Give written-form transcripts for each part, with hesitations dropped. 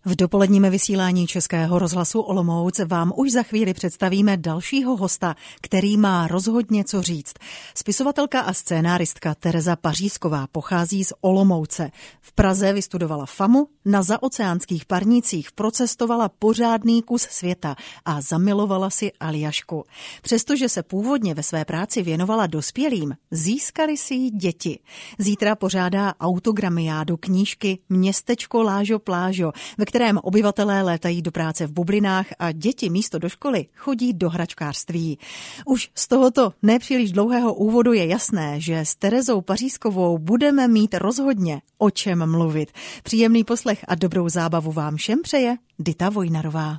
V dopoledním vysílání Českého rozhlasu Olomouc vám už za chvíli představíme dalšího hosta, který má rozhodně co říct. Spisovatelka a scénáristka Tereza Pařízková pochází z Olomouce. V Praze vystudovala FAMU, na zaoceánských parnicích procestovala pořádný kus světa a zamilovala si Aljašku. Přestože se původně ve své práci věnovala dospělým, získali si ji děti. Zítra pořádá autogramiádu knížky Městečko Lážo Plážo, ve kterém obyvatelé létají do práce v bublinách a děti místo do školy chodí do hračkářství. Už z tohoto nepříliš dlouhého úvodu je jasné, že s Terezou Pařízkovou budeme mít rozhodně o čem mluvit. Příjemný poslech a dobrou zábavu vám všem přeje Dita Vojnarová.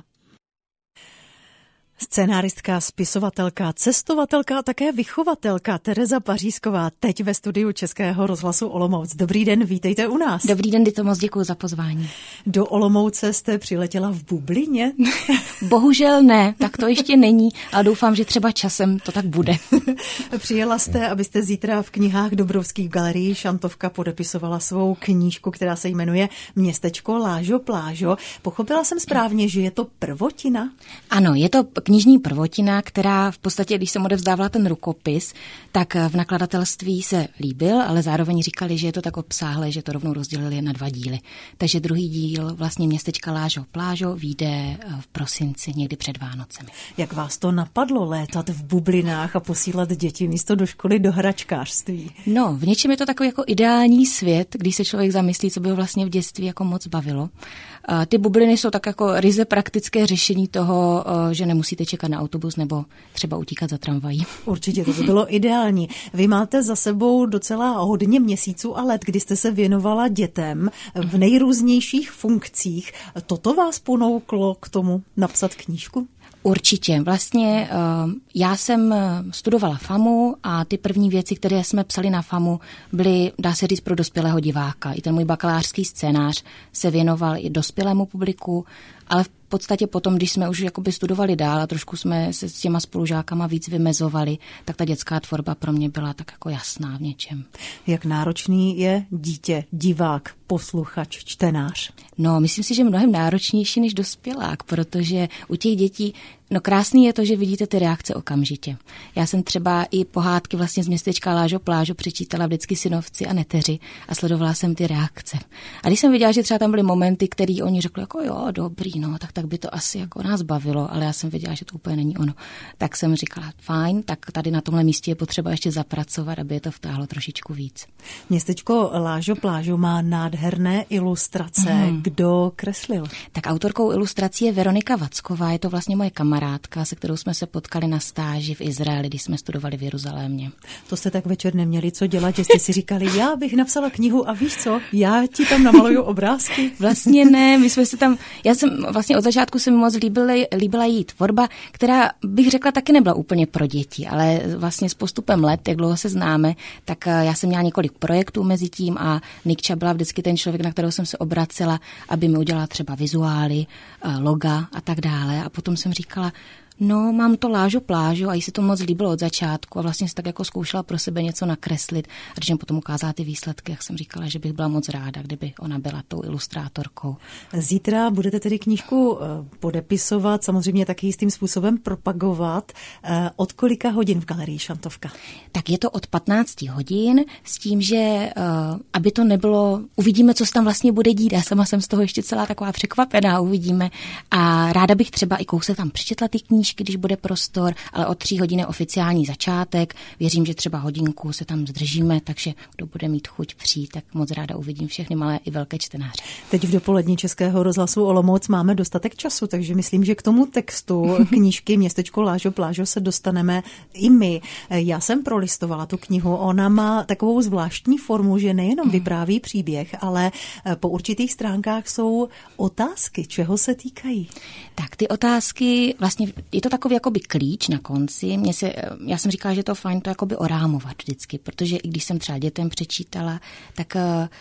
Scénáristka, spisovatelka, cestovatelka a také vychovatelka Tereza Pařízková teď ve studiu Českého rozhlasu Olomouc. Dobrý den, vítejte u nás. Dobrý den, Dito, moc děkuji za pozvání. Do Olomouce jste přiletěla v bublině? Bohužel ne, tak to ještě není, ale doufám, že třeba časem to tak bude. Přijela jste, abyste zítra v knihách Dobrovských v galerii Šantovka podepisovala svou knížku, která se jmenuje Městečko Lážo Plážo. Pochopila jsem správně, že je to prvotina? Ano, je to knižní prvotina, která v podstatě, když jsem odevzdávala ten rukopis, tak v nakladatelství se líbil, ale zároveň říkali, že je to tak obsáhlé, že to rovnou rozdělili na 2 díly. Takže druhý díl, vlastně Městečka Lážo Plážo, vyjde v prosinci, někdy před Vánocemi. Jak vás to napadlo létat v bublinách a posílat děti místo do školy do hračkářství? No, v něčem je to takový jako ideální svět, když se člověk zamyslí, co by ho vlastně v dětství jako moc bavilo. Ty bubliny jsou tak jako ryze praktické řešení toho, že nemusíte čekat na autobus nebo třeba utíkat za tramvají. Určitě, to by bylo ideální. Vy máte za sebou docela hodně měsíců a let, kdy jste se věnovala dětem v nejrůznějších funkcích. Toto vás ponouklo k tomu napsat knížku? Určitě. Vlastně já jsem studovala FAMU a ty první věci, které jsme psali na FAMU, byly, dá se říct, pro dospělého diváka. I ten můj bakalářský scénář se věnoval i dospělému publiku, ale v podstatě potom, když jsme už jakoby studovali dál a trošku jsme se s těma spolužákama víc vymezovali, tak ta dětská tvorba pro mě byla tak jako jasná v něčem. Jak náročný je dítě, divák, posluchač, čtenář? No, myslím si, že mnohem náročnější než dospělák, protože u těch dětí, no krásný je to, že vidíte ty reakce okamžitě. Já jsem třeba i pohádky vlastně z Městečka Lážo Plážo přečítala vždycky synovci a neteři a sledovala jsem ty reakce. A když jsem viděla, že třeba tam byly momenty, které oni řekli jako jo, dobrý, no, tak by to asi jako nás bavilo, ale já jsem věděla, že to úplně není ono. Tak jsem říkala, fajn, tak tady na tomhle místě je potřeba ještě zapracovat, aby je to vtáhlo trošičku víc. Městečko Lážo Plážo má nádherné ilustrace. Kdo kreslil? Tak autorkou ilustrací je Veronika Vacková, je to vlastně moje kamarádka, se kterou jsme se potkali na stáži v Izraeli, když jsme studovali v Jeruzalémě. To jste tak večer neměli co dělat, že jste si říkali, já bych napsala knihu a víš co, já ti tam namaluju obrázky? Vlastně ne, my jsme se tam, já jsem vlastně od začátku se mi moc líbila její tvorba, která bych řekla taky nebyla úplně pro děti, ale vlastně s postupem let, jak dlouho se známe, tak já jsem měla několik projektů mezi tím a Nikča byla vždycky ten člověk, na kterého jsem se obracela, aby mi udělala třeba vizuály, loga a tak dále. A potom jsem říkala, no, mám to Lážo Plážo a jí se to moc líbilo od začátku a vlastně se tak jako zkoušela pro sebe něco nakreslit. A když mi potom ukázala ty výsledky, jak jsem říkala, že bych byla moc ráda, kdyby ona byla tou ilustrátorkou. Zítra budete tedy knížku podepisovat, samozřejmě taky jistým způsobem propagovat. Od kolika hodin v galerii Šantovka? Tak je to od 15 hodin s tím, že aby to nebylo, uvidíme, co se tam vlastně bude dít. Já sama jsem z toho ještě celá taková překvapená, uvidíme. A ráda bych třeba i kousek tam přečetla ty knížky, když bude prostor, ale od 3 hodin je oficiální začátek. Věřím, že třeba hodinku se tam zdržíme, takže kdo bude mít chuť přijít, tak moc ráda uvidím všechny malé i velké čtenáře. Teď v dopolední Českého rozhlasu Olomouc máme dostatek času, takže myslím, že k tomu textu knížky Městečko Lážo Plážo se dostaneme i my. Já jsem prolistovala tu knihu, ona má takovou zvláštní formu, že nejenom vypráví příběh, ale po určitých stránkách jsou otázky, čeho se týkají. Tak ty otázky, vlastně je to takový jakoby klíč na konci. Já jsem říkala, že to fajn to jakoby orámovat vždycky, protože i když jsem třeba dětem přečítala, tak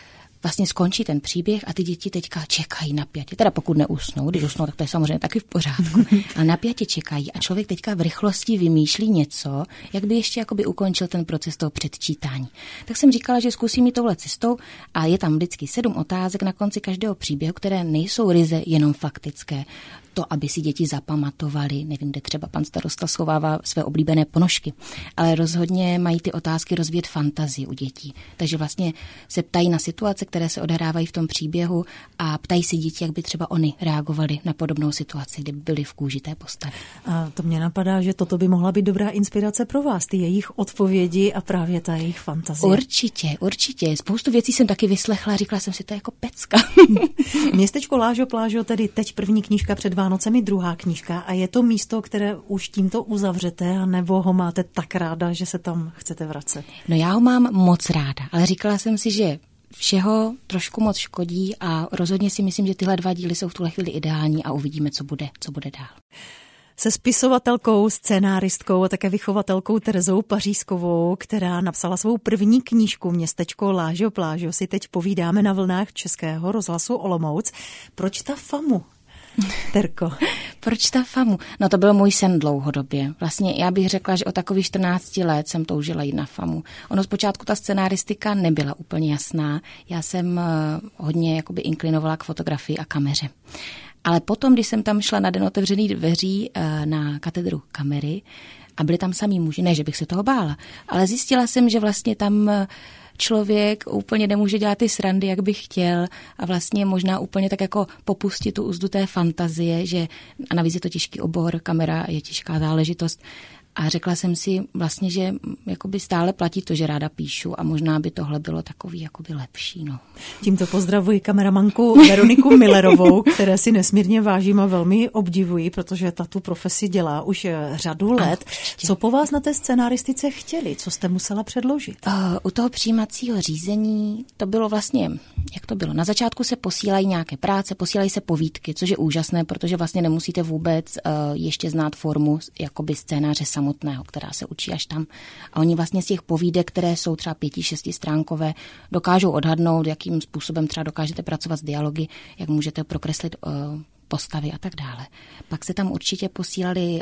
vlastně skončí ten příběh a ty děti teďka čekají napjatě. Teda pokud neusnou, když usnou, tak to je samozřejmě taky v pořádku. Ale napjatě čekají a člověk teďka v rychlosti vymýšlí něco, jak by ještě jakoby ukončil ten proces toho předčítání. Tak jsem říkala, že zkusím jít touhle cestou a je tam vždycky 7 otázek na konci každého příběhu, které nejsou ryze jenom faktické. To, aby si děti zapamatovali, nevím, kde třeba pan starosta schovává své oblíbené ponožky, ale rozhodně mají ty otázky rozvíjet fantazii u dětí. Takže vlastně se ptají na situace, které se odehrávají v tom příběhu a ptají si děti, jak by třeba oni reagovali na podobnou situaci, kdyby byli v kůži té postavy. A to mě napadá, že toto by mohla být dobrá inspirace pro vás, ty jejich odpovědi a právě ta jejich fantazie. Určitě. Spoustu věcí jsem taky vyslechla a říkala jsem si, to je jako pecka. Městečko Lážo Plážo, tedy teď první knížka před Vánocemi, druhá knížka, a je to místo, které už tímto uzavřete, anebo ho máte tak ráda, že se tam chcete vracet? No já ho mám moc ráda, ale říkala jsem si, že všeho trošku moc škodí a rozhodně si myslím, že tyhle 2 díly jsou v tuhle chvíli ideální a uvidíme, co bude dál. Se spisovatelkou, scénáristkou a také vychovatelkou Terezou Pařízkovou, která napsala svou první knížku Městečko Lážo Plážo, si teď povídáme na vlnách Českého rozhlasu Olomouc. Proč ta FAMU? Terko. Proč ta FAMU? No to byl můj sen dlouhodobě. Vlastně já bych řekla, že od takových 14 let jsem toužila jít na FAMU. Ono zpočátku ta scenáristika nebyla úplně jasná. Já jsem hodně jakoby inklinovala k fotografii a kameře. Ale potom, když jsem tam šla na den otevřených dveří na katedru kamery a byli tam samí muži, ne, že bych se toho bála, ale zjistila jsem, že vlastně tam člověk úplně nemůže dělat ty srandy, jak by chtěl a vlastně možná úplně tak jako popustit tu úzdu té fantazie, že a navíc je to těžký obor, kamera je těžká záležitost. A řekla jsem si vlastně, že jakoby stále platí to, že ráda píšu a možná by tohle bylo takový jakoby lepší. No. Tímto pozdravuji kameramanku Veroniku Millerovou, které si nesmírně vážím a velmi obdivuji, protože ta tu profesi dělá už řadu let. Co po vás na té scenaristice chtěli? Co jste musela předložit? U toho přijímacího řízení to bylo vlastně, jak to bylo? Na začátku se posílají nějaké práce, posílají se povídky, což je úžasné, protože vlastně nemusíte vůbec ještě znát formu jakoby scénáře samotného, která se učí až tam. A oni vlastně z těch povídek, které jsou třeba 5-6 stránkové, dokážou odhadnout, jakým způsobem třeba dokážete pracovat s dialogy, jak můžete prokreslit postavy a tak dále. Pak se tam určitě posílali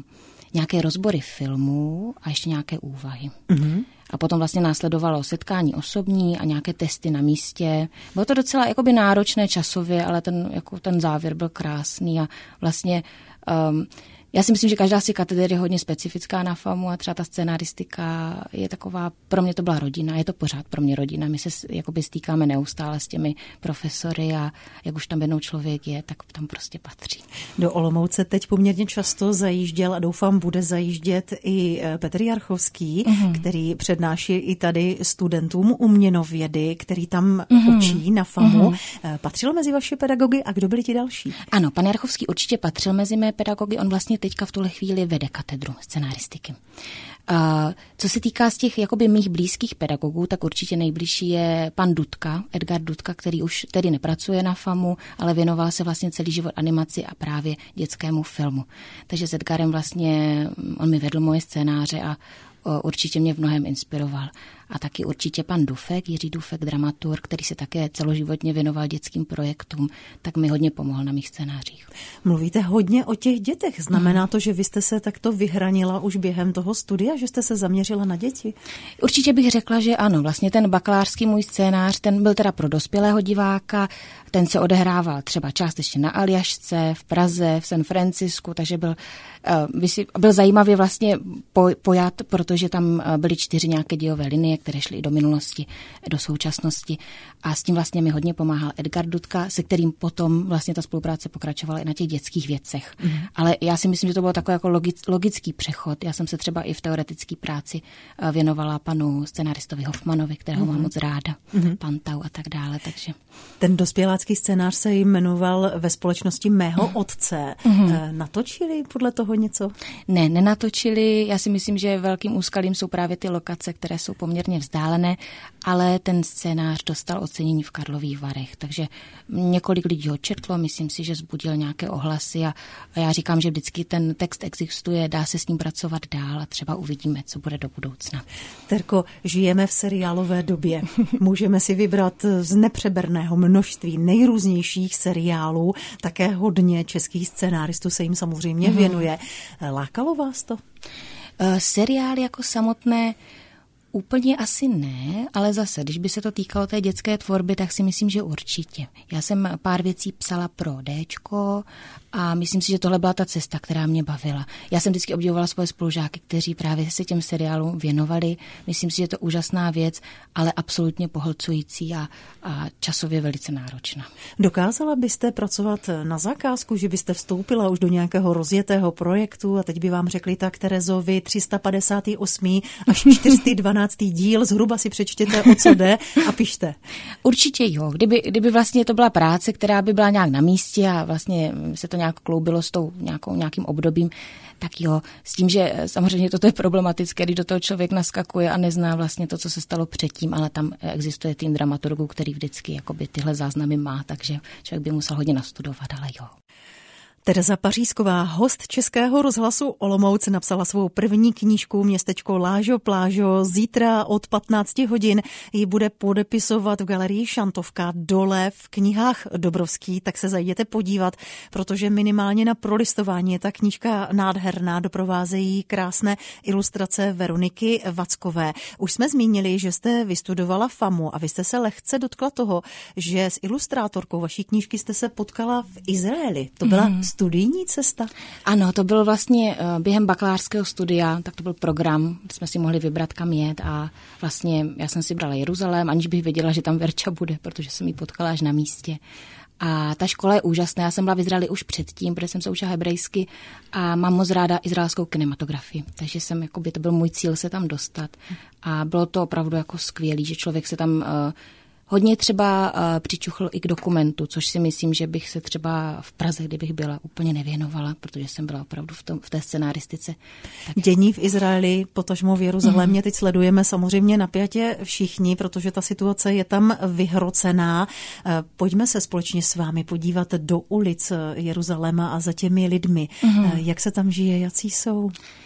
nějaké rozbory filmů a ještě nějaké úvahy. Mm-hmm. A potom vlastně následovalo setkání osobní a nějaké testy na místě. Bylo to docela jakoby náročné časově, ale ten závěr byl krásný a vlastně já si myslím, že každá z těch kateder je hodně specifická na FAMU a třeba ta scénaristika je taková, pro mě to byla rodina, je to pořád pro mě rodina. My se jakoby stýkáme neustále s těmi profesory a jak už tam jednou člověk je, tak tam prostě patří. Do Olomouce teď poměrně často zajížděl a doufám bude zajíždět i Petr Jarchovský, který přednáší i tady studentům uměnovědy, který tam učí na FAMu. Patřil mezi vaše pedagogy a kdo byli ti další? Ano, pan Jarchovský určitě patřil mezi mé pedagogy, on vlastně teďka v tuhle chvíli vede katedru scenaristiky. Co se týká z těch jakoby mých blízkých pedagogů, tak určitě nejbližší je pan Dudka, Edgar Dudka, který už tedy nepracuje na FAMu, ale věnoval se vlastně celý život animaci a právě dětskému filmu. Takže s Edgarem vlastně on mi vedl moje scénáře a určitě mě v mnohem inspiroval. A taky určitě pan Dufek, Jiří Dufek, dramaturg, který se také celoživotně věnoval dětským projektům, tak mi hodně pomohl na mých scénářích. Mluvíte hodně o těch dětech. Znamená to, že vy jste se takto vyhranila už během toho studia, že jste se zaměřila na děti? Určitě bych řekla, že ano. Vlastně ten bakalářský můj scénář, ten byl teda pro dospělého diváka, ten se odehrával třeba částečně na Aljašce, v Praze, v San Francisku, takže byl zajímavě vlastně pojat, protože tam byly 4 nějaké dějové linie, které šly i do minulosti, do současnosti. A s tím vlastně mi hodně pomáhal Edgar Dudka, se kterým potom vlastně ta spolupráce pokračovala i na těch dětských věcech. Ale já si myslím, že to bylo takový jako logický přechod. Já jsem se třeba i v teoretické práci věnovala panu scenaristovi Hoffmanovi, kterého mám moc ráda, Pantau a tak dále. Takže. Ten dospělácký scénář se jmenoval Ve společnosti mého otce. Natočili podle toho něco? Ne, nenatočili. Já si myslím, že velkým úskalím jsou právě ty lokace, které jsou poměrně poměrně vzdálené, ale ten scénář dostal ocenění v Karlových Varech, takže několik lidí ho četlo, myslím si, že vzbudil nějaké ohlasy a já říkám, že vždycky ten text existuje, dá se s ním pracovat dál a třeba uvidíme, co bude do budoucna. Terko, žijeme v seriálové době. Můžeme si vybrat z nepřeberného množství nejrůznějších seriálů, také hodně českých scénáristů se jim samozřejmě věnuje. Lákalo vás to? Seriály jako samotné úplně asi ne, ale zase, když by se to týkalo té dětské tvorby, tak si myslím, že určitě. Já jsem pár věcí psala pro Dčko a myslím si, že tohle byla ta cesta, která mě bavila. Já jsem vždycky obdivovala svoje spolužáky, kteří právě se těm seriálům věnovali. Myslím si, že je to úžasná věc, ale absolutně pohlcující a časově velice náročná. Dokázala byste pracovat na zakázku, že byste vstoupila už do nějakého rozjetého projektu a teď by vám řekli, tak Terezo, vy 358. až 412. díl, zhruba si přečtěte, o co jde a pište. Určitě jo. Kdyby vlastně to byla práce, která by byla nějak na místě a vlastně se to nějak kloubilo s tou nějakým obdobím, tak jo, s tím, že samozřejmě toto je problematické, když do toho člověk naskakuje a nezná vlastně to, co se stalo předtím, ale tam existuje tým dramaturgů, který vždycky jakoby tyhle záznamy má, takže člověk by musel hodně nastudovat, ale jo. Tereza Pařízková, host Českého rozhlasu Olomouc, napsala svou první knížku Městečko Lážo Plážo. Zítra od 15 hodin ji bude podepisovat v galerii Šantovka dole v knihách Dobrovský, tak se zajděte podívat, protože minimálně na prolistování je ta knížka nádherná, doprovázejí krásné ilustrace Veroniky Vackové. Už jsme zmínili, že jste vystudovala FAMu a vy jste se lehce dotkla toho, že s ilustrátorkou vaší knížky jste se potkala v Izraeli. To byla studijní cesta? Ano, to bylo vlastně během bakalářského studia, tak to byl program, kde jsme si mohli vybrat, kam jet a vlastně já jsem si brala Jeruzalém, aniž bych věděla, že tam Verča bude, protože jsem ji potkala až na místě. A ta škola je úžasná, já jsem byla v Izraeli už předtím, protože jsem se učila hebrejsky a mám moc ráda izraelskou kinematografii, takže to byl můj cíl se tam dostat a bylo to opravdu jako skvělý, že člověk se tam hodně třeba přičuchl i k dokumentu, což si myslím, že bych se třeba v Praze, kdybych byla, úplně nevěnovala, protože jsem byla opravdu v té scenaristice. Tak. Dění v Izraeli, potažmo v Jeruzalémě, teď sledujeme samozřejmě napjatě všichni, protože ta situace je tam vyhrocená. Pojďme se společně s vámi podívat do ulic Jeruzaléma a za těmi lidmi. Jak se tam žije, jací jsou?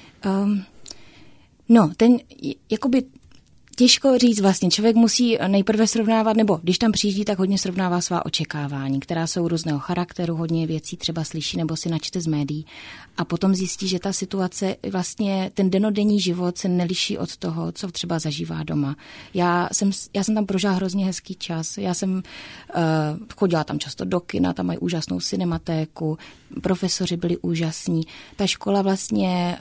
Těžko říct vlastně, člověk musí nejprve srovnávat, nebo když tam přijíždí, tak hodně srovnává svá očekávání, která jsou různého charakteru, hodně věcí třeba slyší nebo si načte z médií a potom zjistí, že ta situace, vlastně ten dennodenní život se neliší od toho, co třeba zažívá doma. Já jsem tam prožila hrozně hezký čas, já jsem chodila tam často do kina, tam mají úžasnou cinematéku, profesoři byli úžasní, ta škola vlastně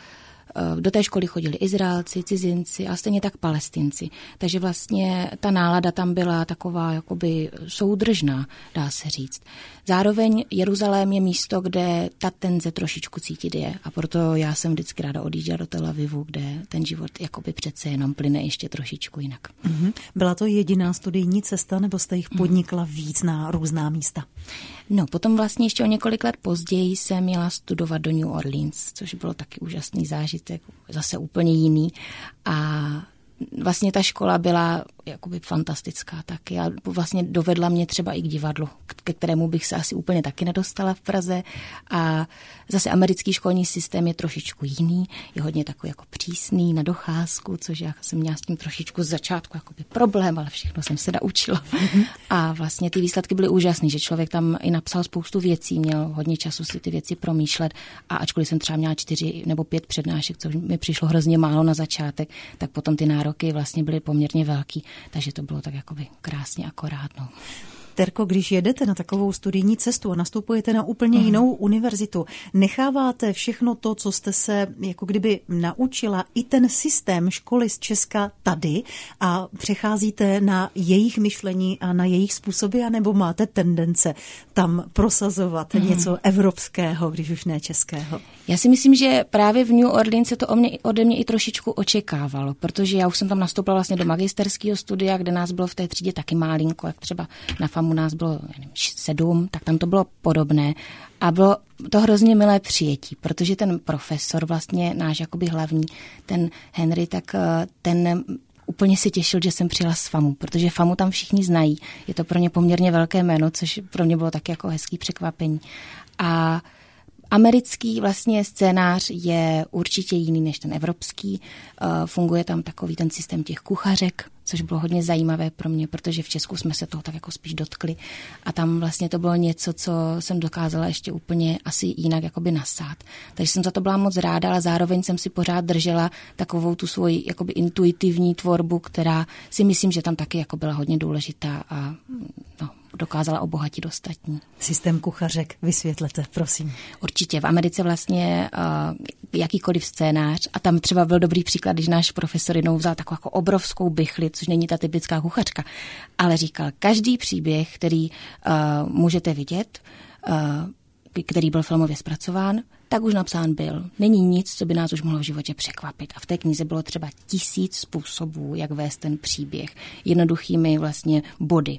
do té školy chodili Izraelci, cizinci a stejně tak Palestinci. Takže vlastně ta nálada tam byla taková jakoby soudržná, dá se říct. Zároveň Jeruzalém je místo, kde ta tenze trošičku cítit je a proto já jsem vždycky ráda odjížděla do Tel Avivu, kde ten život jakoby přece jenom plyne ještě trošičku jinak. Byla to jediná studijní cesta nebo jste jich podnikla víc na různá místa? No, potom vlastně ještě o několik let později jsem měla studovat do New Orleans, což bylo taky úžasný zážitek, zase úplně jiný a vlastně ta škola byla jakoby fantastická taky a vlastně dovedla mě třeba i k divadlu, ke kterému bych se asi úplně taky nedostala v Praze a zase americký školní systém je trošičku jiný, je hodně takový jako přísný na docházku, což já jsem měla s tím trošičku z začátku jakoby problém, ale všechno jsem se naučila a vlastně ty výsledky byly úžasný, že člověk tam i napsal spoustu věcí, měl hodně času si ty věci promýšlet a ačkoliv jsem třeba měla 4 nebo 5 přednášek, což mi přišlo hrozně málo na začátek, tak potom ty nároky vlastně byly poměrně velký. Takže to bylo tak jakoby krásně akorát. No. Terko, když jedete na takovou studijní cestu a nastupujete na úplně jinou univerzitu, necháváte všechno to, co jste se jako kdyby naučila, i ten systém školy z Česka tady a přecházíte na jejich myšlení a na jejich způsoby, anebo máte tendence tam prosazovat něco evropského, když už ne českého? Já si myslím, že právě v New Orleans se to ode mě i trošičku očekávalo, protože já už jsem tam nastoupila vlastně do magisterského studia, kde nás bylo v té třídě taky málinko, jak třeba na FAMu nás bylo 7, tak tam to bylo podobné a bylo to hrozně milé přijetí, protože ten profesor vlastně náš jakoby hlavní, ten Henry, tak ten úplně se těšil, že jsem přijela z FAMu, protože FAMu tam všichni znají. Je to pro ně poměrně velké jméno, což pro mě bylo taky jako hezký překvapení. A americký vlastně scénář je určitě jiný než ten evropský. Funguje tam takový ten systém těch kuchařek, což bylo hodně zajímavé pro mě, protože v Česku jsme se toho tak jako spíš dotkli. A tam vlastně to bylo něco, co jsem dokázala ještě úplně asi jinak jakoby nasát. Takže jsem za to byla moc ráda, ale zároveň jsem si pořád držela takovou tu svoji jakoby intuitivní tvorbu, která si myslím, že tam taky jako byla hodně důležitá a dokázala obohatit ostatní. Systém kuchařek vysvětlete, prosím. Určitě. V Americe vlastně jakýkoliv scénář, a tam třeba byl dobrý příklad, když náš profesor jednou vzal takovou jako obrovskou bichli, což není ta typická kuchařka, ale říkal, každý příběh, který můžete vidět, který byl filmově zpracován, tak už napsán byl. Není nic, co by nás už mohlo v životě překvapit. A v té knize bylo třeba 1000 způsobů, jak vést ten příběh. Jednoduchými vlastně body.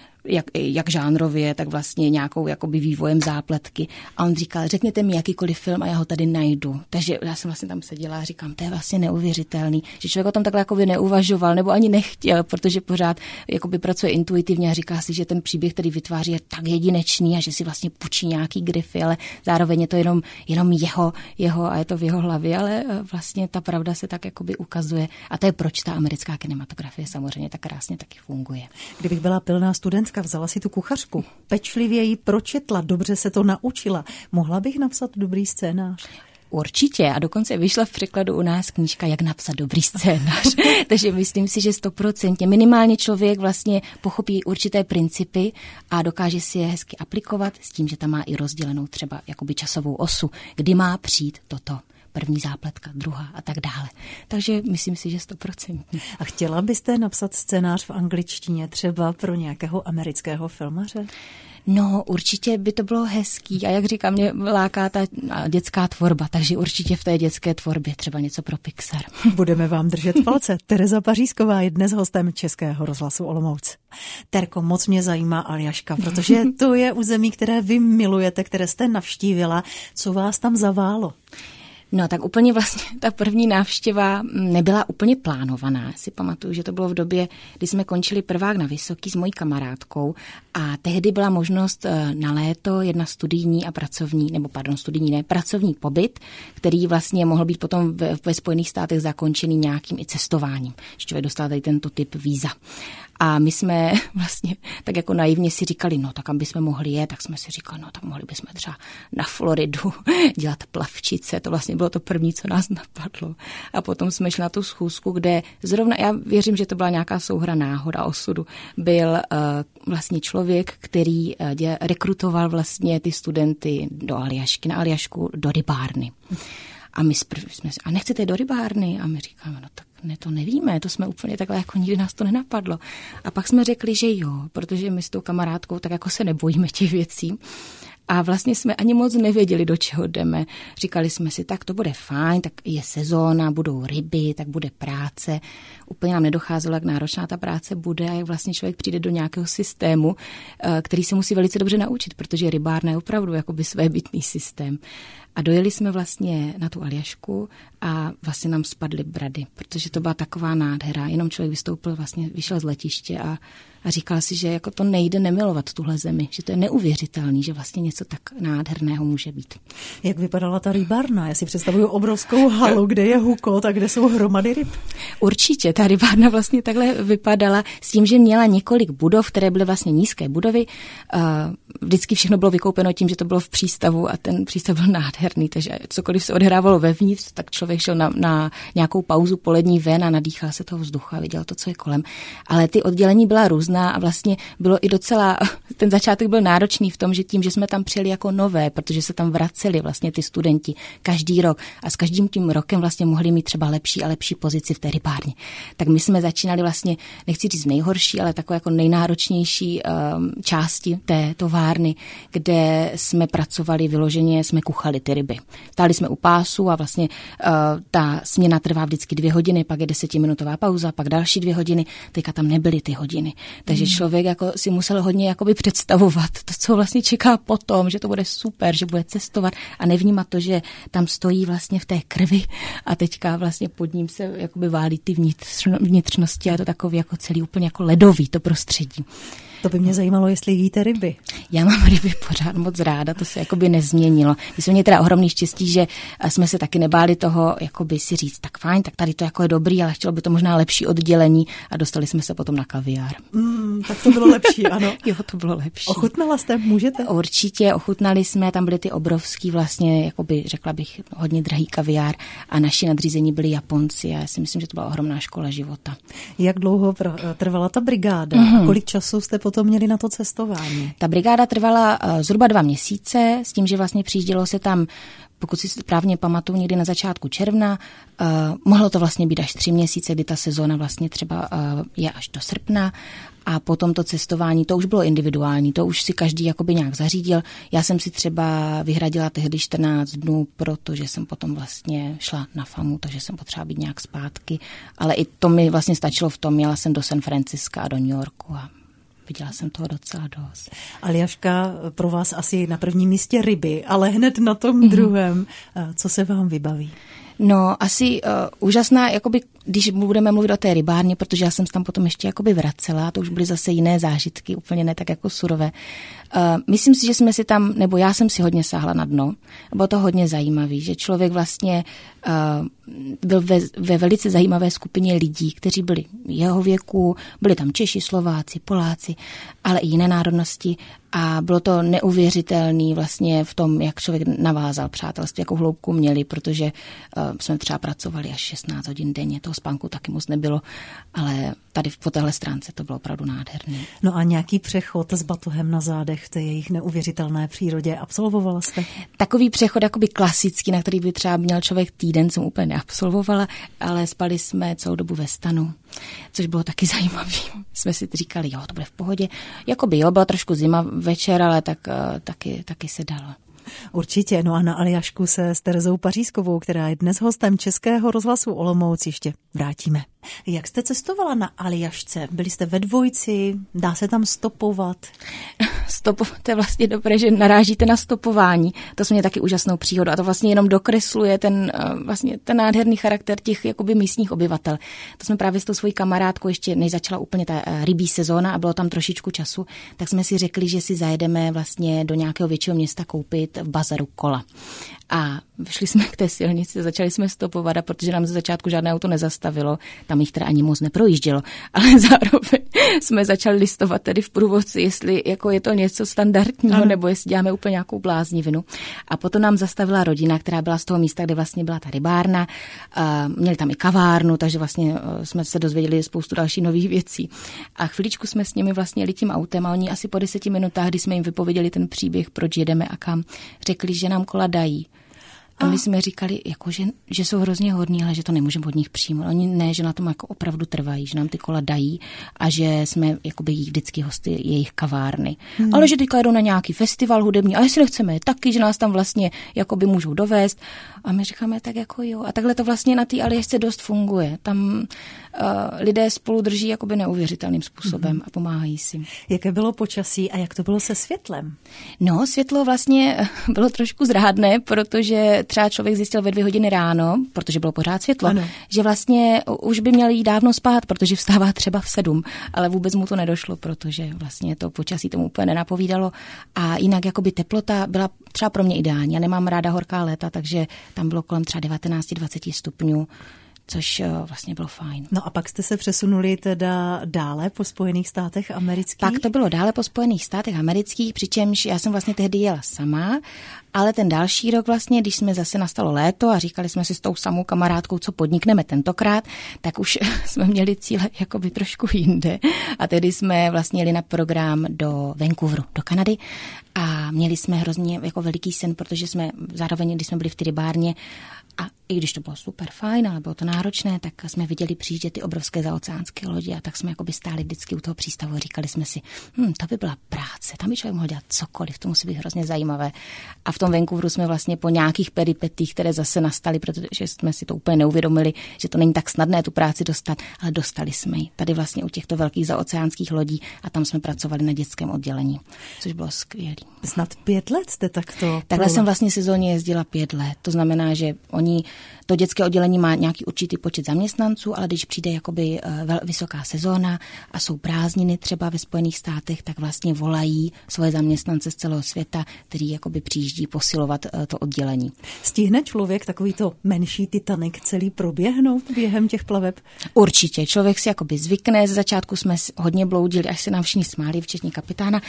Jak žánrově, tak vlastně nějakou jakoby vývojem zápletky. A on říkal, řekněte mi jakýkoliv film a já ho tady najdu. Takže já jsem vlastně tam seděla a říkám, to je vlastně neuvěřitelný, že člověk o tom takhle jakoby neuvažoval nebo ani nechtěl, protože pořád jakoby pracuje intuitivně a říká si, že ten příběh, který vytváří, je tak jedinečný a že si vlastně půjčí nějaký grify, ale zároveň je to jenom jeho a je to v jeho hlavě, ale vlastně ta pravda se tak jakoby ukazuje. A to je proč ta americká kinematografie samozřejmě tak krásně taky funguje. Kdybych byla pilná studentka, vzala si tu kuchařku, pečlivě ji pročetla, dobře se to naučila. Mohla bych napsat dobrý scénář? Určitě a dokonce vyšla v překladu u nás knížka Jak napsat dobrý scénář. Takže myslím si, že 100%. Minimálně člověk vlastně pochopí určité principy a dokáže si je hezky aplikovat s tím, že tam má i rozdělenou třeba jakoby časovou osu, kdy má přijít toto. První zápletka, druhá a tak dále. Takže myslím si, že 100%. A chtěla byste napsat scénář v angličtině třeba pro nějakého amerického filmaře? No, určitě by to bylo hezký a jak říkám, mě láká ta dětská tvorba, takže určitě v té dětské tvorbě třeba něco pro Pixar. Budeme vám držet palce. Tereza Pařízková je dnes hostem Českého rozhlasu Olomouc. Terko, moc mě zajímá Aljaška, protože to je území, které vy milujete, které jste navštívila. Co vás tam zaválo? No tak úplně vlastně ta první návštěva nebyla úplně plánovaná. Si pamatuju, že to bylo v době, kdy jsme končili prvák na Vysoký s mojí kamarádkou a tehdy byla možnost na léto jedna pracovní pobyt, který vlastně mohl být potom ve Spojených státech zakončený nějakým i cestováním. Že člověk dostal tady tento typ víza. A my jsme vlastně tak jako naivně si říkali, no tak kam bychom mohli jet, tak jsme si říkali, no tak mohli bychom třeba na Floridu dělat plavčice, to vlastně bylo to první, co nás napadlo. A potom jsme šli na tu schůzku, kde zrovna, já věřím, že to byla nějaká souhra náhoda osudu, byl vlastně člověk, který rekrutoval vlastně ty studenty do Aljašky, na Aljašku do rybárny. A my jsme a nechcete do rybárny? A my říkáme, no tak ne, to nevíme, to jsme úplně takhle, jako nikdy nás to nenapadlo. A pak jsme řekli, že jo, protože my s tou kamarádkou tak jako se nebojíme těch věcí. A vlastně jsme ani moc nevěděli, do čeho jdeme. Říkali jsme si, tak to bude fajn, tak je sezóna, budou ryby, tak bude práce. Úplně nám nedocházelo, jak náročná ta práce bude a jak vlastně člověk přijde do nějakého systému, který se musí velice dobře naučit, protože rybárna je opravdu jakoby svébytný systém. A dojeli jsme vlastně na tu Aljašku a vlastně nám spadly brady, protože to byla taková nádhera. Jenom člověk vystoupil, vlastně vyšel z letiště a říkal si, že jako to nejde nemilovat tuhle zemi, že to je neuvěřitelný, že vlastně něco tak nádherného může být. Jak vypadala ta rybárna? Já si představuju obrovskou halu, kde je hukot a kde jsou hromady ryb. Určitě, ta rybárna vlastně takhle vypadala s tím, že měla několik budov, které byly vlastně nízké budovy. Vždycky všechno bylo vykoupeno tím, že to bylo v přístavu a ten přístav byl nádherný, takže cokoliv se odhrávalo vevnitř, tak člověk šel na nějakou pauzu polední ven a nadýchal se toho vzduchu a viděl to, co je kolem. Ale ty oddělení byla různá a vlastně bylo i docela, ten začátek byl náročný v tom, že tím, že jsme tam přijeli jako nové, protože se tam vraceli vlastně ty studenti každý rok a s každým tím rokem vlastně mohli mít třeba lepší a lepší pozici v té rybárně. Tak my jsme začínali vlastně, nechci říct nejhorší, ale takové jako nejnáročnější části té továrny, kde jsme pracovali vyloženě, jsme kuchali ty ryby. Stáli jsme u pásu a vlastně ta směna trvá vždycky 2 hodiny, pak je 10minutová pauza, pak další 2 hodiny, teďka tam nebyly ty hodiny. Takže člověk jako si musel hodně jakoby představovat to, co vlastně čeká potom že to bude super, že bude cestovat a nevnímat to, že tam stojí vlastně v té krvi a teďka vlastně pod ním se jakoby válí ty vnitřnosti a je to takový jako celý úplně jako ledový to prostředí. To by mě zajímalo, jestli jíte ryby. Já mám ryby pořád moc ráda, to se jakoby nezměnilo. My jsme měli teda ohromný štěstí, že jsme se taky nebáli toho jakoby si říct, tak fajn, tak tady to jako je dobrý, ale chtělo by to možná lepší oddělení a dostali jsme se potom na kaviár. Tak to bylo lepší, ano. Jo, to bylo lepší. Ochutnala jste, můžete? Určitě, ochutnali jsme, tam byly ty obrovský vlastně, jakoby řekla bych, hodně drahý kaviár a naši nadřízení byli Japonci a já si myslím, že to byla ohromná škola života. Jak dlouho trvala ta brigáda? A kolik času jste potom měli na to cestování? Ta brigáda trvala zhruba 2 měsíce, s tím, že vlastně přijíždělo se tam, pokud si správně pamatuju, někdy na začátku června. Mohlo to vlastně být až 3 měsíce, kdy ta sezóna vlastně třeba je až do srpna. A potom to cestování, to už bylo individuální, to už si každý jakoby nějak zařídil. Já jsem si třeba vyhradila tehdy 14 dnů, protože jsem potom vlastně šla na FAMu, takže jsem potřeba být nějak zpátky. Ale i to mi vlastně stačilo v tom, jela jsem do San Franciska a do New Yorku a viděla jsem toho docela dost. Aljaška, pro vás asi na prvním místě ryby, ale hned na tom druhém. Co se vám vybaví? No, asi úžasná, jakoby, když budeme mluvit o té rybárně, protože já jsem tam potom ještě jakoby vracela, to už byly zase jiné zážitky, úplně ne tak jako surové. Myslím si, že jsme si tam, nebo já jsem si hodně sáhla na dno, bylo to hodně zajímavý, že člověk vlastně byl ve velice zajímavé skupině lidí, kteří byli jeho věku, byli tam Češi, Slováci, Poláci, ale i jiné národnosti a bylo to neuvěřitelný vlastně v tom, jak člověk navázal přátelství, jakou hloubku měli, protože jsme třeba pracovali až 16 hodin denně, toho spánku taky moc nebylo, ale tady po téhle stránce to bylo opravdu nádherné. No a nějaký přechod s batohem na zádech v té jejich neuvěřitelné přírodě absolvovala jste? Takový přechod jakoby klasický, na který by třeba měl člověk týden, jsem úplně neabsolvovala, ale spali jsme celou dobu ve stanu, což bylo taky zajímavé. Jsme si říkali, jo, to bude v pohodě. Jakoby jo, byla trošku zima večer, ale taky se dalo. Určitě, no a na Aljašku se s Terezou Pařízkovou, která je dnes hostem Českého rozhlasu Olomouc, ještě vrátíme. Jak jste cestovala na Aljašce? Byli jste ve dvojci, dá se tam stopovat? To je vlastně dobré, že narážíte na stopování. To jsme měli taky úžasnou příhodu a to vlastně jenom dokresluje ten nádherný charakter těch jakoby místních obyvatel. To jsme právě s tou svojí kamarádkou ještě než začala úplně ta rybí sezóna a bylo tam trošičku času, tak jsme si řekli, že si zajedeme vlastně do nějakého většího města koupit v bazaru kola. A vyšli jsme k té silnici, začali jsme stopovat a protože nám ze začátku žádné auto nezastavilo, tam jich teda ani moc neprojíždělo, ale zároveň jsme začali listovat tedy v průvodci, jestli jako je to něco standardního, nebo jestli děláme úplně nějakou bláznivinu. A potom nám zastavila rodina, která byla z toho místa, kde vlastně byla ta rybárna. Měli tam i kavárnu, takže vlastně jsme se dozvěděli spoustu dalších nových věcí. A chviličku jsme s nimi vlastně jeli tím autem a oni asi po 10 minutách, kdy jsme jim vypověděli ten příběh, proč jedeme a kam, řekli, že nám kola dají. A my jsme říkali, jako, že jsou hrozně hodní, ale že to nemůžeme od nich přijmout. Oni ne, že na tom jako opravdu trvají, že nám ty kola dají a že jsme jakoby vždycky hosty jejich kavárny. Ale že teďka jdou na nějaký festival hudební a jestli nechceme taky, že nás tam vlastně jakoby můžou dovést. A my říkáme tak jako jo. A takhle to vlastně na té Aljašce dost funguje. Tam lidé spolu drží jakoby neuvěřitelným způsobem a pomáhají si. Jaké bylo počasí a jak to bylo se světlem? No, světlo vlastně bylo trošku zrádné, protože třeba člověk zjistil ve 2 hodiny ráno, protože bylo pořád světlo, ano, že vlastně už by měl jít dávno spát, protože vstává třeba v 7, ale vůbec mu to nedošlo, protože vlastně to počasí tomu úplně nenapovídalo a jinak jakoby teplota byla třeba pro mě ideální. Já nemám ráda horká léta, takže tam bylo kolem třeba 19-20 stupňů, což vlastně bylo fajn. No a pak jste se přesunuli teda dále po Spojených státech amerických? Pak to bylo dále po Spojených státech amerických, přičemž já jsem vlastně tehdy jela sama, ale ten další rok vlastně, když jsme zase nastalo léto a říkali jsme si s tou samou kamarádkou, co podnikneme tentokrát, tak už jsme měli cíle jakoby trošku jinde. A tehdy jsme vlastně jeli na program do Vancouveru, do Kanady a měli jsme hrozně jako veliký sen, protože jsme zároveň, když jsme byli v té rybárně, a i když to bylo super fajn, ale bylo to náročné, tak jsme viděli přijíždět ty obrovské zaoceánské lodi a tak jsme jakoby stáli vždycky u toho přístavu a říkali jsme si, to by byla práce, tam by člověk mohl dělat cokoliv, to musí být hrozně zajímavé. A v tom Vancouveru jsme vlastně po nějakých peripetích, které zase nastaly, protože jsme si to úplně neuvědomili, že to není tak snadné tu práci dostat, ale dostali jsme ji tady vlastně u těchto velkých zaoceánských lodí a tam jsme pracovali na dětském oddělení, což bylo skvělé. Snad 5 let jste takto. Takhle jsem vlastně sezóně jezdila 5 let. To znamená, že to dětské oddělení má nějaký určitý počet zaměstnanců, ale když přijde jakoby vysoká sezóna a jsou prázdniny třeba ve Spojených státech, tak vlastně volají svoje zaměstnance z celého světa, který jakoby přijíždí posilovat to oddělení. Stihne člověk takovýto menší Titanic celý proběhnout během těch plaveb? Určitě. Člověk si jakoby zvykne. Ze začátku jsme hodně bloudili, až se nám všichni smáli, včetně kapitána,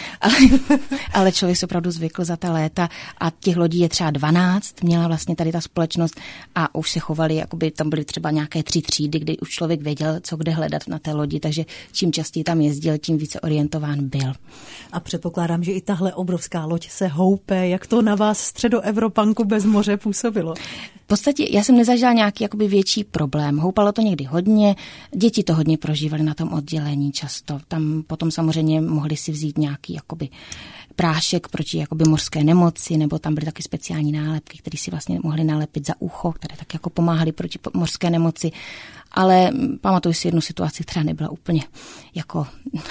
ale člověk se opravdu zvykl za ta léta a těch lodí je třeba 12, měla vlastně tady ta společnost a už se chovali, jakoby tam byly třeba nějaké 3 třídy, kdy už člověk věděl, co kde hledat na té lodi, takže čím častěji tam jezdil, tím více orientován byl. A předpokládám, že i tahle obrovská loď se houpe, jak to na vás středoevropanku bez moře působilo? V podstatě já jsem nezažila nějaký jakoby větší problém. Houpalo to někdy hodně, děti to hodně prožívaly na tom oddělení často. Tam potom samozřejmě mohli si vzít nějaký jakoby prášek proti jakoby mořské nemoci, nebo tam byly taky speciální nálepky, které si vlastně mohli nalepit za ucho, které tak jako pomáhaly proti mořské nemoci. Ale pamatuju si jednu situaci, která nebyla úplně jako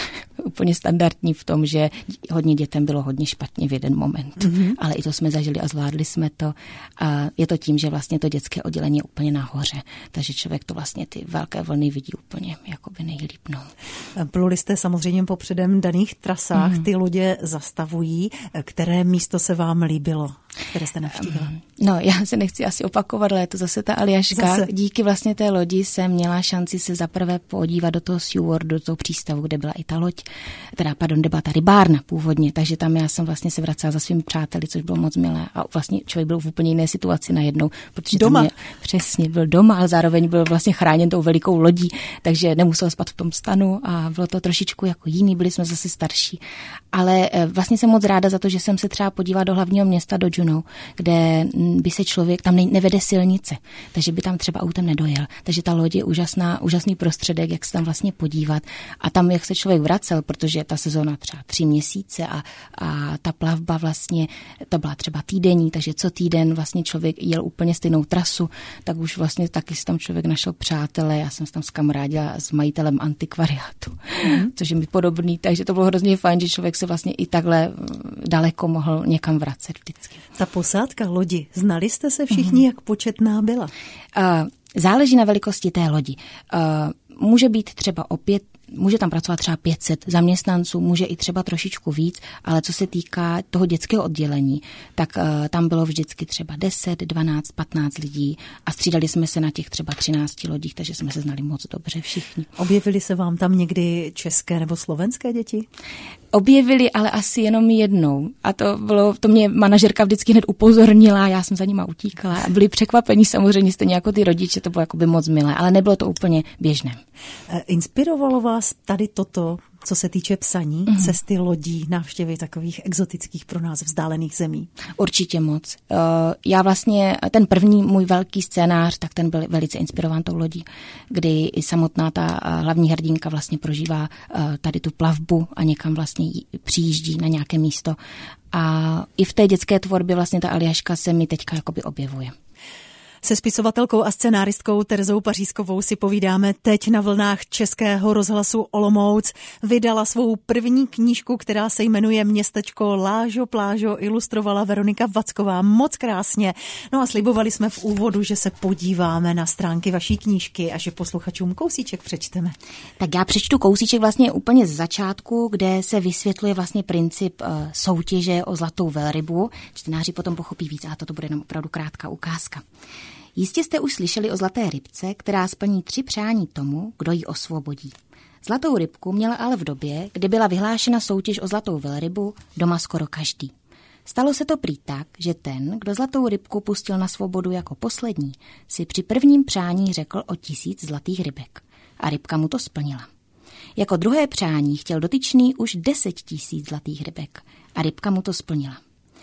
úplně standardní v tom, že hodně dětem bylo hodně špatně v jeden moment. Mm-hmm. Ale i to jsme zažili a zvládli jsme to. A je to tím, že vlastně to dětské oddělení je úplně nahoře. Takže člověk to vlastně ty velké vlny vidí úplně jakoby nejlíp. No. Pluli jste samozřejmě po předem daných trasách, ty lodě zastavují. Které místo se vám líbilo, které jste navštívila? No, já se nechci asi opakovat, ale je to zase ta Aljaška. Díky vlastně té lodi jsem měla šanci se zaprvé podívat do toho Seward, do toho přístavu, kde byla i ta loď, kde byla ta rybárna původně, takže tam já jsem vlastně se vracela za svými přáteli, což bylo moc milé a vlastně člověk byl v úplně jiné situaci najednou, protože doma. Přesně byl doma, ale zároveň byl vlastně chráněn tou velikou lodí, takže nemusel spát v tom stanu a bylo to trošičku jako jiný, byli jsme zase starší. Ale vlastně jsem moc ráda za to, že jsem se třeba podívala do hlavního města, do Juneau, kde by se člověk, tam nevede silnice, takže by tam třeba autem nedojel. Takže ta loď je úžasný prostředek, jak se tam vlastně podívat. A tam, jak se člověk vracel, protože ta sezóna třeba 3 měsíce a ta plavba vlastně, to byla třeba týdenní, takže co týden vlastně člověk jel úplně stejnou trasu, tak už vlastně taky si tam člověk našel přátele. Já jsem se tam zkamarádila s majitelem antikvariátu, což je mi podobný, takže to bylo hrozně fajn, že člověk se vlastně i takhle daleko mohl někam vracet vždycky. Ta posádka lodi, znali jste se všichni, jak početná byla? Záleží na velikosti té lodi. Může tam pracovat třeba 500 zaměstnanců, může i třeba trošičku víc, ale co se týká toho dětského oddělení, tak tam bylo vždycky třeba 10, 12, 15 lidí a střídali jsme se na těch třeba 13 lodích, takže jsme se znali moc dobře všichni. Objevily se vám tam někdy české nebo slovenské děti? Objevili, ale asi jenom jednou. A to mě manažerka vždycky hned upozornila, já jsem za nima utíkala a byli překvapení samozřejmě stejně jako ty rodiče, to bylo jakoby moc milé, ale nebylo to úplně běžné. Inspirovalo vás tady toto, co se týče psaní, cesty lodí, návštěvy takových exotických pro nás vzdálených zemí? Určitě moc. Já vlastně, ten první můj velký scénář, tak ten byl velice inspirován tou lodí, kdy i samotná ta hlavní hrdinka vlastně prožívá tady tu plavbu a někam vlastně přijíždí na nějaké místo. A i v té dětské tvorbě vlastně ta Aljaška se mi teďka jakoby objevuje. Se spisovatelkou a scenáristkou Terezou Pařízkovou si povídáme teď na vlnách Českého rozhlasu Olomouc. Vydala svou první knížku, která se jmenuje Městečko Lážo Plážo, ilustrovala Veronika Vacková moc krásně. No a slibovali jsme v úvodu, že se podíváme na stránky vaší knížky a že posluchačům kousíček přečteme. Tak já přečtu kousíček vlastně úplně z začátku, kde se vysvětluje vlastně princip soutěže o zlatou velrybu. Čtenáři potom pochopí víc, a toto bude jenom opravdu krátká ukázka. Jistě jste už slyšeli o zlaté rybce, která splní 3 přání tomu, kdo ji osvobodí. Zlatou rybku měla ale v době, kdy byla vyhlášena soutěž o zlatou velrybu, doma skoro každý. Stalo se to prý tak, že ten, kdo zlatou rybku pustil na svobodu jako poslední, si při prvním přání řekl o 1000 zlatých rybek. A rybka mu to splnila. Jako druhé přání chtěl dotyčný už 10 000 zlatých rybek. A rybka mu to splnila.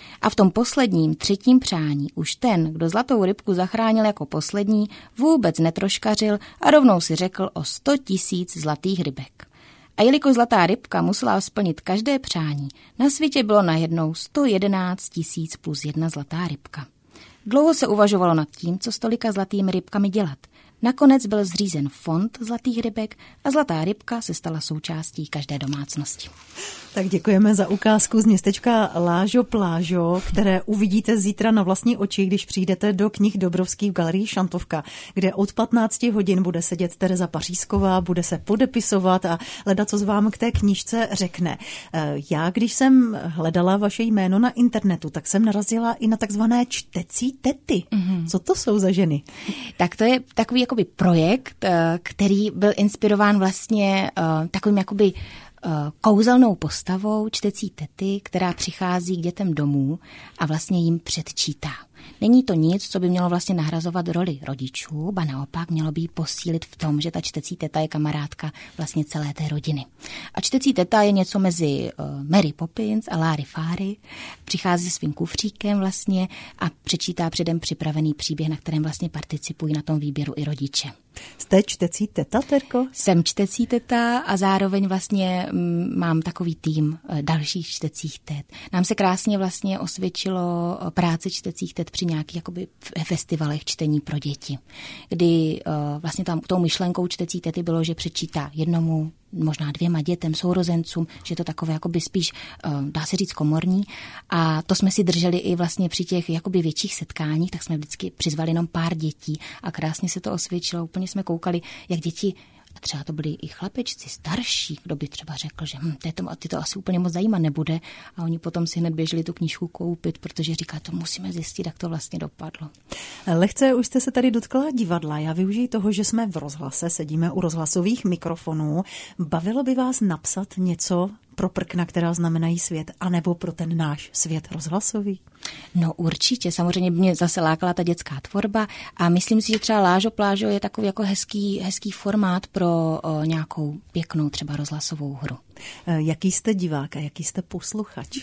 A v tom posledním, třetím přání už ten, kdo zlatou rybku zachránil jako poslední, vůbec netroškařil a rovnou si řekl o 100 000 zlatých rybek. A jelikož zlatá rybka musela splnit každé přání, na světě bylo najednou 111 000 plus 1 zlatá rybka. Dlouho se uvažovalo nad tím, co s tolika zlatými rybkami dělat. Nakonec byl zřízen fond zlatých rybek a zlatá rybka se stala součástí každé domácnosti. Tak děkujeme za ukázku z městečka Lážo Plážo, které uvidíte zítra na vlastní oči, když přijdete do knih Dobrovských v galerii Šantovka, kde od 15 hodin bude sedět Tereza Pařízková, bude se podepisovat a ledacos vám k té knížce řekne. Já, když jsem hledala vaše jméno na internetu, tak jsem narazila i na takzvané čtecí tety. Co to jsou za ženy? Tak to je takový jakoby projekt, který byl inspirován vlastně takovým jakoby kouzelnou postavou čtecí tety, která přichází k dětem domů a vlastně jim předčítá. Není to nic, co by mělo vlastně nahrazovat roli rodičů, ba naopak mělo by jí posílit v tom, že ta čtecí teta je kamarádka vlastně celé té rodiny. A čtecí teta je něco mezi Mary Poppins a Láry Fáry. Přichází svým kufříkem vlastně a přečítá předem připravený příběh, na kterém vlastně participují na tom výběru i rodiče. Jste čtecí teta, Terko? Jsem čtecí teta a zároveň vlastně mám takový tým dalších čtecích tet. Nám se krásně vlastně osvědčilo práce čtecích tet při nějakých jakoby festivalech čtení pro děti, kdy vlastně tam tou myšlenkou čtecí tety bylo, že přečítá jednomu, možná 2 dětem, sourozencům, že je to takové jakoby spíš, dá se říct, komorní. A to jsme si drželi i vlastně při těch jakoby větších setkáních, tak jsme vždycky přizvali jenom pár dětí a krásně se to osvědčilo. Úplně jsme koukali, jak děti, třeba to byli i chlapečci starší, kdo by třeba řekl, že ty to asi úplně moc zajímat nebude. A oni potom si hned běželi tu knížku koupit, protože říká, to musíme zjistit, jak to vlastně dopadlo. Lehce už jste se tady dotkla divadla. Já využiji toho, že jsme v rozhlase, sedíme u rozhlasových mikrofonů. Bavilo by vás napsat něco pro prkna, která znamenají svět, anebo pro ten náš svět rozhlasový? No určitě, samozřejmě mě zase lákala ta dětská tvorba a myslím si, že třeba Lážo Plážo je takový jako hezký formát pro nějakou pěknou třeba rozhlasovou hru. Jaký jste divák a jaký jste posluchač?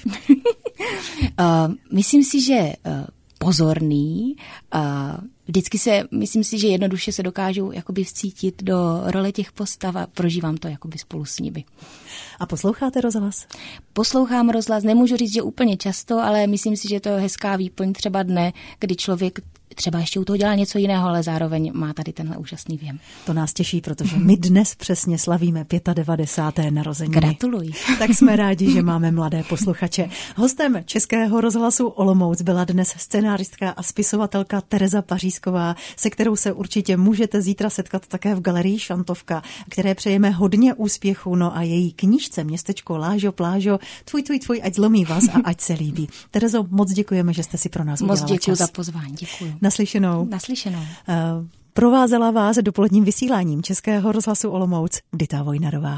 Myslím si, že pozorný. Myslím si, že jednoduše se dokážu jakoby vcítit do role těch postav a prožívám to jakoby spolu s nimi. A posloucháte rozhlas? Poslouchám rozhlas, nemůžu říct, že úplně často, ale myslím si, že to je hezká výplň třeba dne, kdy člověk třeba ještě u toho dělá něco jiného, ale zároveň má tady tenhle úžasný věm. To nás těší, protože my dnes přesně slavíme 95. narozeniny. Gratuluji. Tak jsme rádi, že máme mladé posluchače. Hostem Českého rozhlasu Olomouc byla dnes scenáristka a spisovatelka Tereza Pařízková, se kterou se určitě můžete zítra setkat také v galerii Šantovka, které přejeme hodně úspěchu. No a její knížce Městečko Lážo Plážo, tvůj, ať zlomí vás a ať se líbí. Terezo, moc děkujeme, že jste si pro nás udělala čas. Moc děkuji za pozvání, děkuji. Naslyšenou. Provázela vás dopoledním vysíláním Českého rozhlasu Olomouc Dita Vojnarová.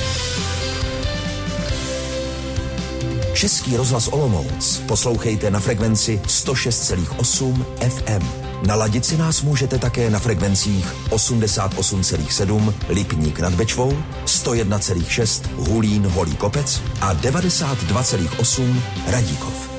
Český rozhlas Olomouc poslouchejte na frekvenci 106,8 FM. Naladit si nás můžete také na frekvencích 88,7 Lipník nad Bečvou, 101,6 Hulín Holý Kopec a 92,8 Radíkov.